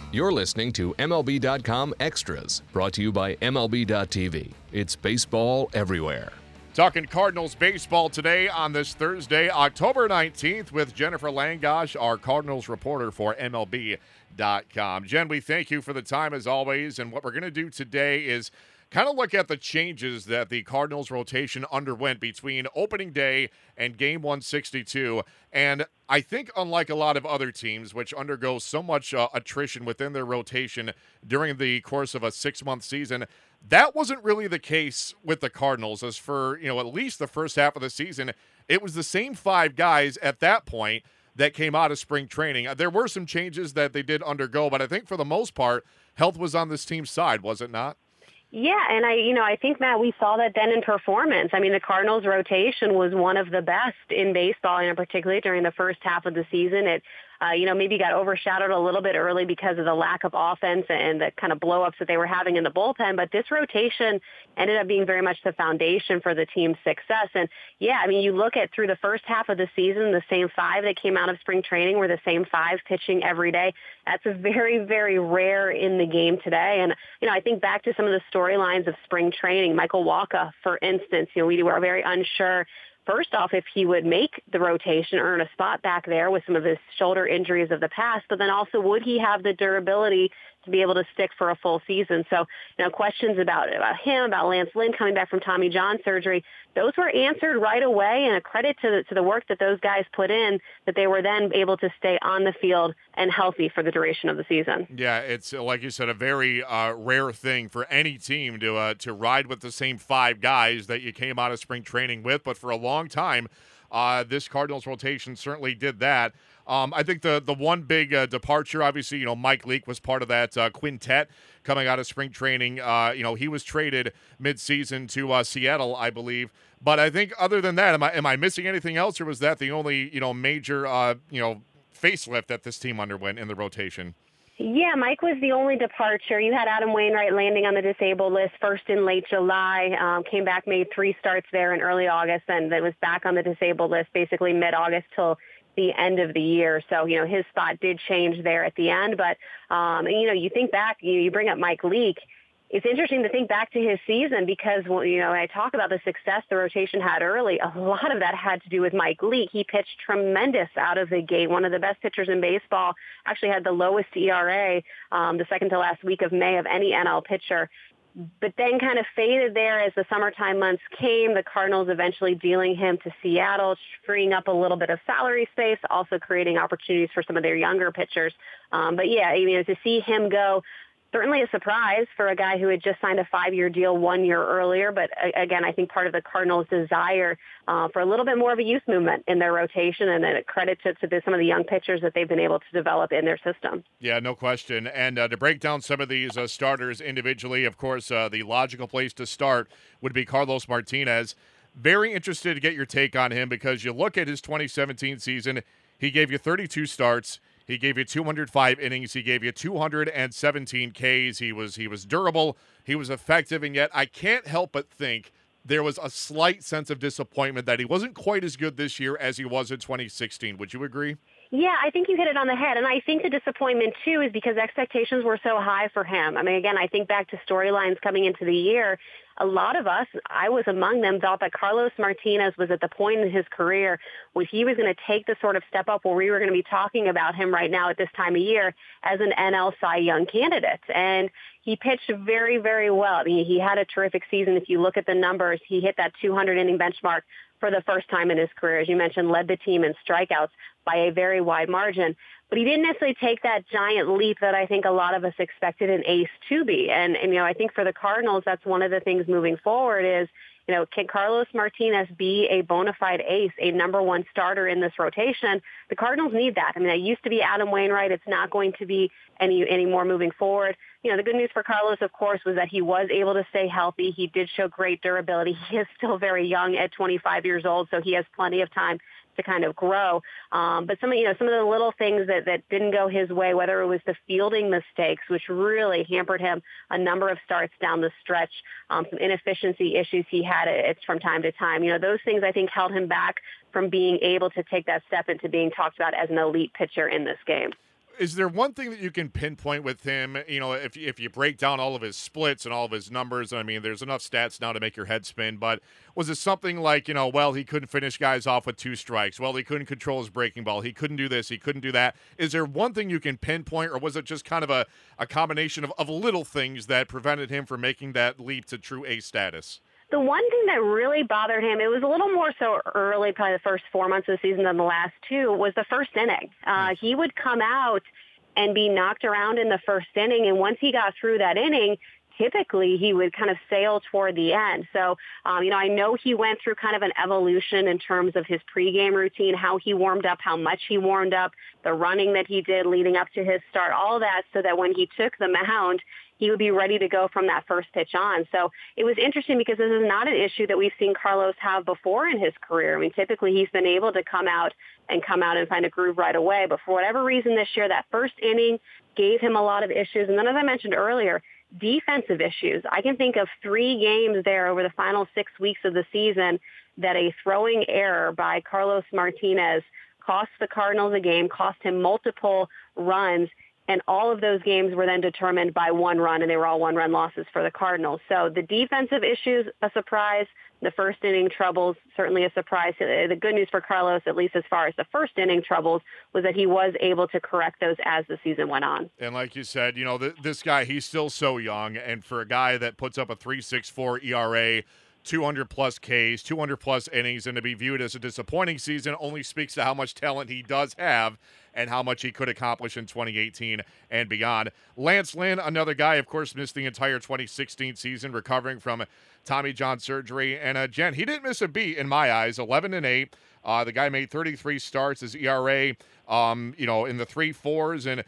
You're listening to MLB.com Extras, brought to you by MLB.tv. It's baseball everywhere. Talking Cardinals baseball today on this Thursday, October 19th, with Jennifer Langosh, our Cardinals reporter for MLB.com. Jen, we thank you for the time as always, and what we're going to do today is kind of look at the changes that the Cardinals rotation underwent between opening day and game 162. And I think unlike a lot of other teams, which undergo so much attrition within their rotation during the course of a 6-month season, that wasn't really the case with the Cardinals. As for, at least the first half of the season, it was the same 5 guys at that point that came out of spring training. There were some changes that they did undergo, but I think for the most part, health was on this team's side, was it not? Yeah, and I think, Matt, we saw that then in performance. I mean, the Cardinals' rotation was one of the best in baseball, and particularly during the first half of the season. It, maybe got overshadowed a little bit early because of the lack of offense and the kind of blow-ups that they were having in the bullpen. But this rotation ended up being very much the foundation for the team's success. And, yeah, I mean, you look at through the first half of the season, the same 5 that came out of spring training were the same 5 pitching every day. That's a very, very rare in the game today. And, I think back to some of the storylines of spring training. Michael Wacha, for instance, we were very unsure first off, if he would make the rotation, earn a spot back there with some of his shoulder injuries of the past, but then also would he have the durability to be able to stick for a full season? So, questions about him, about Lance Lynn coming back from Tommy John surgery, those were answered right away, and a credit to the work that those guys put in, that they were then able to stay on the field and healthy for the duration of the season. Yeah, it's, like you said, a very rare thing for any team to ride with the same 5 guys that you came out of spring training with, but for a long time, this Cardinals rotation certainly did that. I think the one big departure, obviously, Mike Leake was part of that quintet coming out of spring training. He was traded midseason to Seattle, I believe. But I think other than that, am I missing anything else, or was that the only major facelift that this team underwent in the rotation? Yeah, Mike was the only departure. You had Adam Wainwright landing on the disabled list first in late July, came back, made 3 starts there in early August, and then was back on the disabled list basically mid-August till the end of the year. So, his spot did change there at the end. But, you think back, you bring up Mike Leake. It's interesting to think back to his season because, when I talk about the success the rotation had early, a lot of that had to do with Mike Leake. He pitched tremendous out of the gate, one of the best pitchers in baseball, actually had the lowest ERA the second to last week of May of any NL pitcher. But then kind of faded there as the summertime months came, the Cardinals eventually dealing him to Seattle, freeing up a little bit of salary space, also creating opportunities for some of their younger pitchers. But yeah, to see him go, certainly a surprise for a guy who had just signed a 5-year deal 1 year earlier. But again, I think part of the Cardinals' desire for a little bit more of a youth movement in their rotation, and then a credit to some of the young pitchers that they've been able to develop in their system. Yeah, no question. And to break down some of these starters individually, of course, the logical place to start would be Carlos Martinez. Very interested to get your take on him because you look at his 2017 season, he gave you 32 starts. He gave you 205 innings. He gave you 217 Ks. He was durable. He was effective, and yet I can't help but think there was a slight sense of disappointment that he wasn't quite as good this year as he was in 2016. Would you agree? Yeah, I think you hit it on the head. And I think the disappointment, too, is because expectations were so high for him. I mean, again, I think back to storylines coming into the year. A lot of us, I was among them, thought that Carlos Martinez was at the point in his career where he was going to take the sort of step up where we were going to be talking about him right now at this time of year as an NL Cy Young candidate. And he pitched very, very well. I mean, he had a terrific season. If you look at the numbers, he hit that 200-inning benchmark for the first time in his career. As you mentioned, led the team in strikeouts by a very wide margin. But he didn't necessarily take that giant leap that I think a lot of us expected an ace to be. And I think for the Cardinals, that's one of the things moving forward is, can Carlos Martinez be a bona fide ace, a number 1 starter in this rotation? The Cardinals need that. I mean, it used to be Adam Wainwright. It's not going to be any more moving forward. The good news for Carlos, of course, was that he was able to stay healthy. He did show great durability. He is still very young at 25 years old, so he has plenty of time to kind of grow. But some of the little things that didn't go his way, whether it was the fielding mistakes, which really hampered him a number of starts down the stretch, some inefficiency issues he had from time to time. Those things I think held him back from being able to take that step into being talked about as an elite pitcher in this game. Is there one thing that you can pinpoint with him? You know, if you break down all of his splits and all of his numbers, I mean, there's enough stats now to make your head spin. But was it something like, you know, well, he couldn't finish guys off with 2 strikes. Well, he couldn't control his breaking ball. He couldn't do this. He couldn't do that. Is there one thing you can pinpoint, or was it just kind of a combination of little things that prevented him from making that leap to true ace status? The one thing that really bothered him, it was a little more so early, probably the first 4 months of the season than the last 2, was the first inning. He would come out and be knocked around in the first inning, and once he got through that inning, typically he would kind of sail toward the end. So, you know, I know he went through kind of an evolution in terms of his pregame routine, how he warmed up, how much he warmed up, the running that he did leading up to his start, all that, so that when he took the mound, he would be ready to go from that first pitch on. So it was interesting because this is not an issue that we've seen Carlos have before in his career. I mean, typically he's been able to come out and find a groove right away. But for whatever reason this year, that first inning gave him a lot of issues. And then, as I mentioned earlier, defensive issues. I can think of 3 games there over the final 6 weeks of the season that a throwing error by Carlos Martinez cost the Cardinals a game, cost him multiple runs. And all of those games were then determined by 1 run, and they were all 1-run losses for the Cardinals. So the defensive issues, a surprise. The first inning troubles, certainly a surprise. The good news for Carlos, at least as far as the first inning troubles, was that he was able to correct those as the season went on. And like you said, you know, this guy, he's still so young. And for a guy that puts up a 3.64 ERA, 200-plus Ks, 200-plus innings, and to be viewed as a disappointing season only speaks to how much talent he does have and how much he could accomplish in 2018 and beyond. Lance Lynn, another guy, of course, missed the entire 2016 season, recovering from Tommy John surgery. And, Jen, he didn't miss a beat in my eyes, 11-8. The guy made 33 starts. His ERA, you know, in the 3.4s, and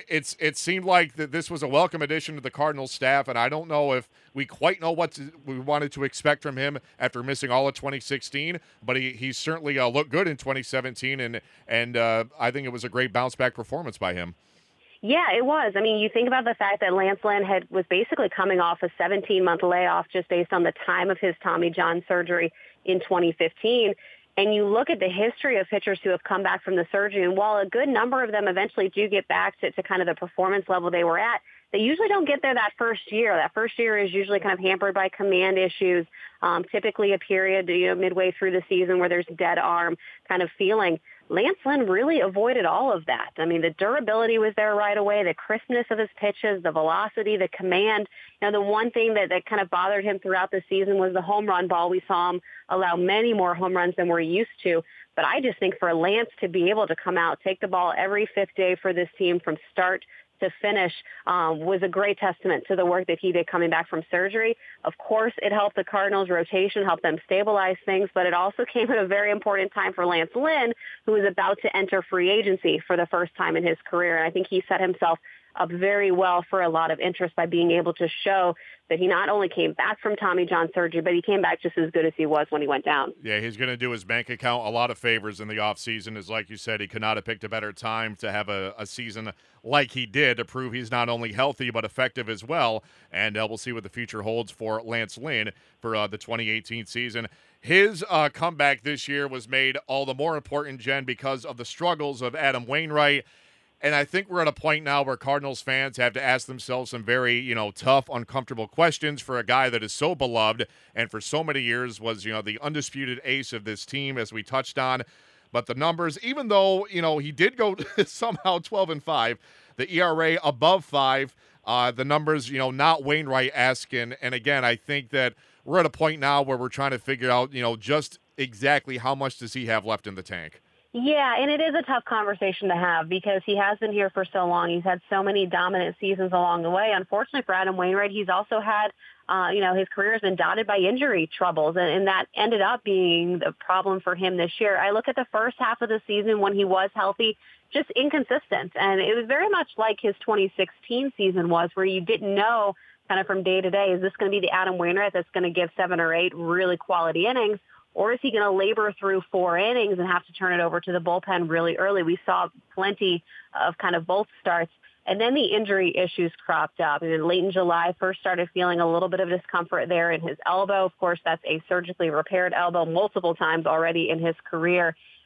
it seemed like that this was a welcome addition to the Cardinals staff, and I don't know if we quite know what we wanted to expect from him after missing all of 2016, but he certainly looked good in 2017, and I think it was a great bounce-back performance by him. Yeah, it was. I mean, you think about the fact that Lance Lynn was basically coming off a 17-month layoff just based on the time of his Tommy John surgery in 2015. And you look at the history of pitchers who have come back from the surgery, and while a good number of them eventually do get back to kind of the performance level they were at, they usually don't get there that first year. That first year is usually kind of hampered by command issues, typically a period, you know, midway through the season where there's dead arm kind of feeling. Lance Lynn really avoided all of that. I mean, the durability was there right away, the crispness of his pitches, the velocity, the command. You know, the one thing that kind of bothered him throughout the season was the home run ball. We saw him allow many more home runs than we're used to. But I just think for Lance to be able to come out, take the ball every 5th day for this team from start to finish was a great testament to the work that he did coming back from surgery. Of course, it helped the Cardinals' rotation, helped them stabilize things, but it also came at a very important time for Lance Lynn, who is about to enter free agency for the first time in his career. And I think he set himself up very well for a lot of interest by being able to show that he not only came back from Tommy John surgery, but he came back just as good as he was when he went down. Yeah, he's going to do his bank account a lot of favors in the offseason. As like you said, he could not have picked a better time to have a season like he did to prove he's not only healthy but effective as well. And we'll see what the future holds for Lance Lynn for the 2018 season. His comeback this year was made all the more important, Jen, because of the struggles of Adam Wainwright. And I think we're at a point now where Cardinals fans have to ask themselves some very, you know, tough, uncomfortable questions for a guy that is so beloved and for so many years was, you know, the undisputed ace of this team, as we touched on. But the numbers, even though, you know, he did go somehow 12-5, the ERA above 5, the numbers, you know, not Wainwright-esque. And again, I think that we're at a point now where we're trying to figure out, you know, just exactly how much does he have left in the tank. Yeah, and it is a tough conversation to have because he has been here for so long. He's had so many dominant seasons along the way. Unfortunately for Adam Wainwright, he's also had, you know, his career has been dotted by injury troubles, and that ended up being the problem for him this year. I look at the first half of the season when he was healthy, just inconsistent, and it was very much like his 2016 season was, where you didn't know kind of from day to day, is this going to be the Adam Wainwright that's going to give 7 or 8 really quality innings? Or is he going to labor through 4 innings and have to turn it over to the bullpen really early? We saw plenty of kind of both starts. And then the injury issues cropped up. And then late in July, first started feeling a little bit of discomfort there in his elbow. Of course, that's a surgically repaired elbow multiple times already in his career.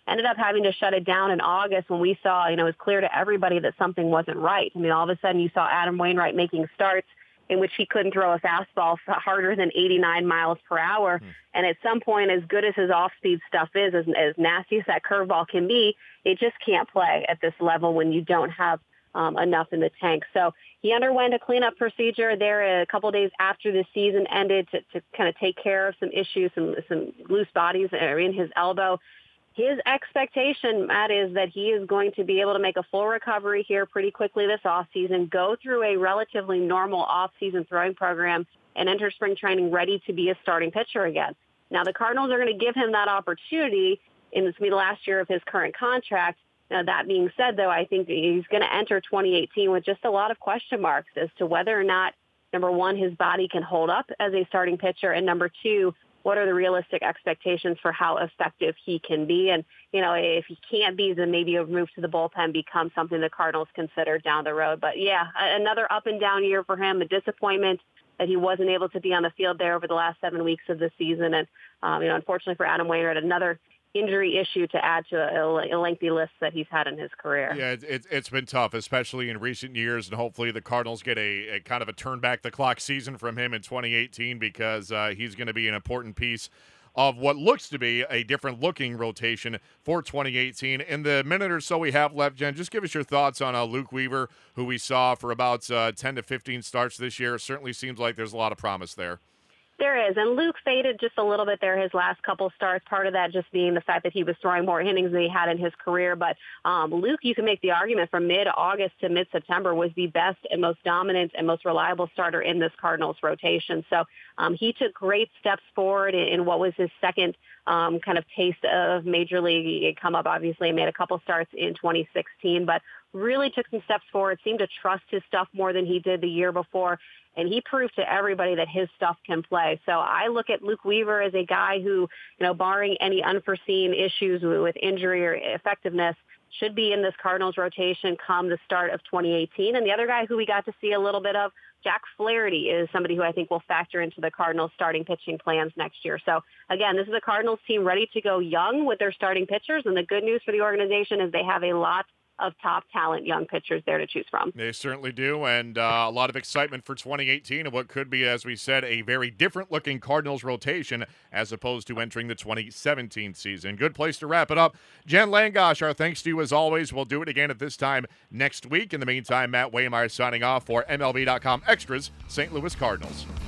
ended up having to shut it down in August when we saw, it was clear to everybody that something wasn't right. I mean, all of a sudden you saw Adam Wainwright making starts in which he couldn't throw a fastball harder than 89 miles per hour. And at some point, as good as his off-speed stuff is, as nasty as that curveball can be, it just can't play at this level when you don't have enough in the tank. So he underwent a cleanup procedure there a couple of days after the season ended to kind of take care of some issues, some loose bodies in his elbow. His expectation, Matt, is that he is going to be able to make a full recovery here pretty quickly this offseason, go through a relatively normal offseason throwing program, and enter spring training ready to be a starting pitcher again. Now, the Cardinals are going to give him that opportunity in this the last year of his current contract. Now, that being said, though, I think he's going to enter 2018 with just a lot of question marks as to whether or not, number one, his body can hold up as a starting pitcher, and number two, what are the realistic expectations for how effective he can be? And, if he can't be, then maybe a move to the bullpen becomes something the Cardinals consider down the road. But, yeah, another up and down year for him, a disappointment that he wasn't able to be on the field there over the last 7 weeks of the season. And, unfortunately for Adam Wainwright, another injury issue to add to a lengthy list that he's had in his career. Yeah, it's been tough, especially in recent years, and hopefully the Cardinals get a kind of a turn back the clock season from him in 2018 because he's going to be an important piece of what looks to be a different looking rotation for 2018. In the minute or so we have left, Jen, just give us your thoughts on Luke Weaver, who we saw for about 10 to 15 starts this year. Certainly seems like there's a lot of promise there. There is, and Luke faded just a little bit there his last couple starts, part of that just being the fact that he was throwing more innings than he had in his career. But Luke, you can make the argument from mid-August to mid-September was the best and most dominant and most reliable starter in this Cardinals rotation. So he took great steps forward in what was his second kind of taste of Major League. He come up, obviously, made a couple starts in 2016, but really took some steps forward, seemed to trust his stuff more than he did the year before. And he proved to everybody that his stuff can play. So I look at Luke Weaver as a guy who, barring any unforeseen issues with injury or effectiveness, should be in this Cardinals rotation come the start of 2018. And the other guy who we got to see a little bit of, Jack Flaherty, is somebody who I think will factor into the Cardinals starting pitching plans next year. So again, this is a Cardinals team ready to go young with their starting pitchers. And the good news for the organization is they have a lot of top talent young pitchers there to choose from. They certainly do, and a lot of excitement for 2018 and what could be, as we said, a very different-looking Cardinals rotation as opposed to entering the 2017 season. Good place to wrap it up. Jen Langosh, our thanks to you as always. We'll do it again at this time next week. In the meantime, Matt Waymeyer signing off for MLB.com Extras, St. Louis Cardinals.